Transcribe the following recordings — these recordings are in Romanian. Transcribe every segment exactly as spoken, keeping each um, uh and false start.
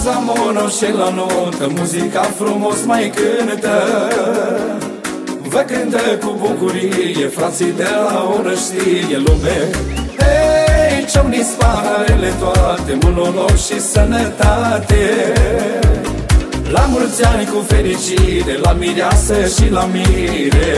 Azi am o noșe la notă, muzica frumos mai cântă. Vă cântă cu bucurie, frații de la o răștie lume. Hei, ce-au nisparele toate, mult noroc și sănătate. La mulți ani cu fericire, la mireasă și la mire.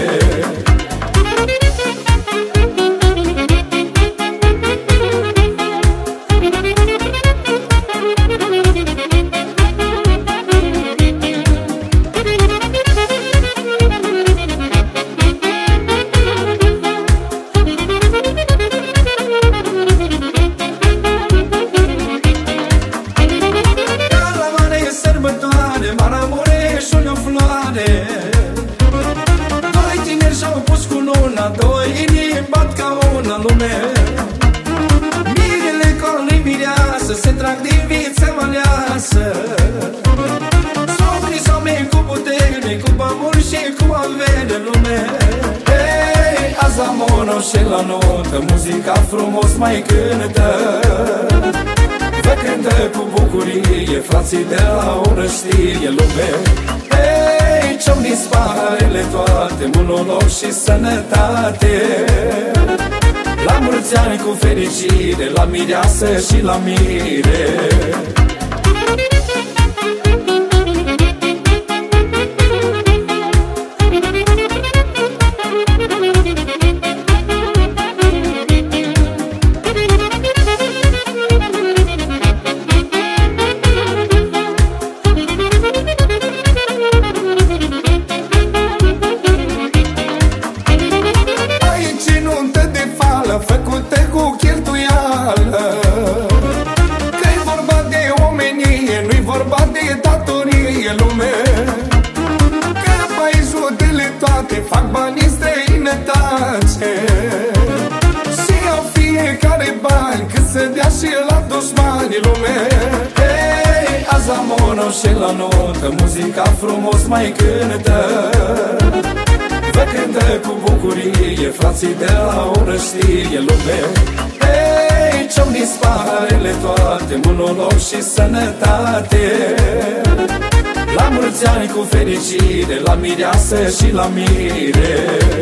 Doi tineri și-au pus cu luna, doi inimi bat ca una lume. Mirele ca lui mireasă se trag din viță aleasă. Socrii s-au mei cu putere, cu bămuri și cu avere lume. Hei, azi am o noșe la notă, muzica frumos mai cântă. Vă cântă cu bucurie, frații de la o răștie lume. Hei, ce-au nisparele toate, mult noroc și sănătate. La mulți ani cu fericire, la mireasă și la mire. Făcută cu cheltuială, că-i vorba de omenie, nu-i vorba de datorie lume. Că paizudele toate fac bani în străinătate și au fiecare bani cât să dea și la dușmani lume. Hei, azi am o noșe la notă, muzica frumos mai cântă. Vă cântă cu bucurie, frații de la o răștie lume. Hei, ce-au nisparele toate, mult noroc și sănătate. La mulți ani cu fericire, la mireasă și la mire.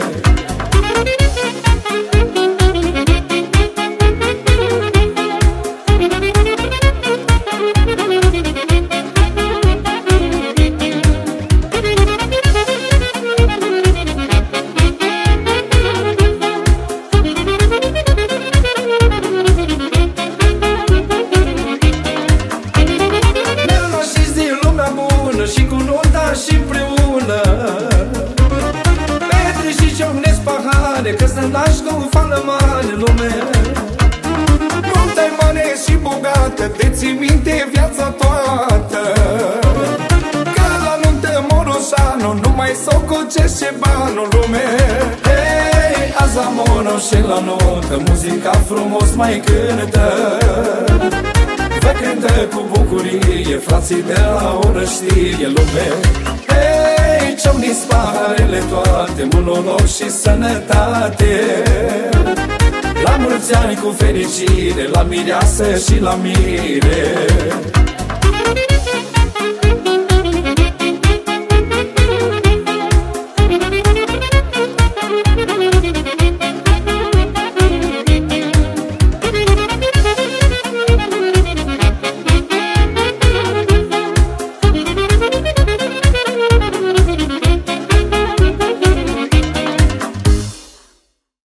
Și cu nunta și împreună Petri și ciocnesc pahare, că să naști cu fală mare lume. Nunta-i mare și bogată, te ții minte viața toată. Că la nuntă Moroșanu nu mai sococește banul lume. Hei, azi am o noșe la notă, muzica frumos mai cântă. Vă cântă cu bucurie, frații de la o răștie lume. Hei, ce-au nisparele toate, mult noroc și sănătate. La mulți ani cu fericire, la mireasă și la mire.